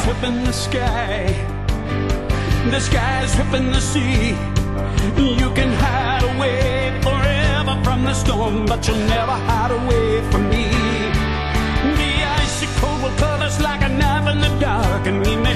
whipping the sky. The sky's whipping the sea. You can hide away forever from the storm, but you'll never hide away from me. The icy cold will cut us like a knife in the dark, and we may